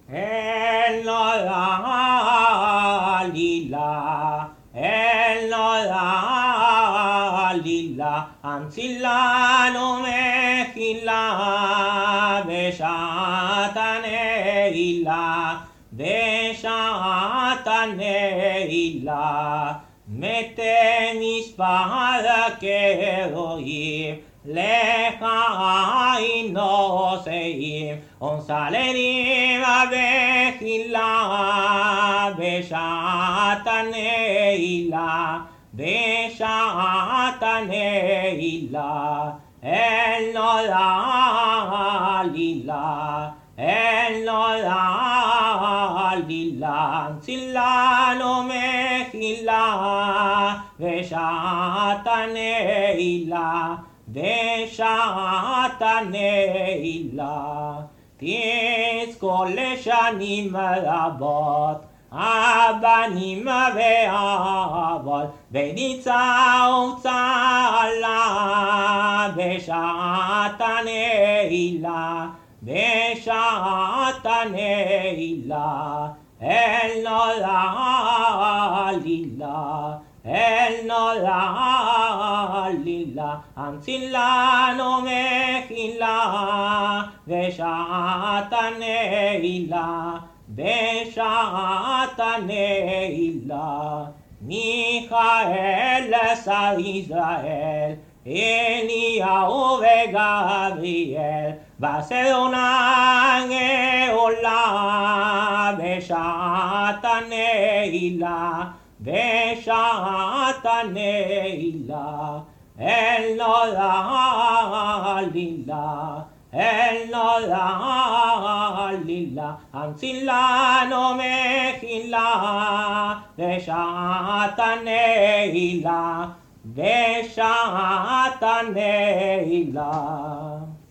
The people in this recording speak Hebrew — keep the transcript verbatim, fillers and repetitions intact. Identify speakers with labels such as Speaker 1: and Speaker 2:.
Speaker 1: אל נורא לילה, אל נורא לילה, המצילנו מחילה בשעת הנעילה, בשעת הנעילה. מתי מספר כרועים, לך היינו נושאים, ונסללים בחילה בשעת הנעילה, בשעת הנעילה. אל נורא לילה, אל נורא לילה, המצילנו מחילה בשעת הנעילה, בשעת הנעילה. תזכור לשנים רבות, הבנים והאבות, בניצה וצהלה בשעת הנעילה, בשעת הנעילה. אל נורא לילה, אל נורא לילה, המצילנו מחילה בשעת הנעילה, בשעת הנעילה. מיכאל שר ישראל, אליהו וגבריאל, בסרונה גאולה בשעת הנעילה, בשעת הנעילה. אל נורא לילה, אל נורא לילה, המצילנו מחילה בשעת הנעילה, בשעת הנעילה.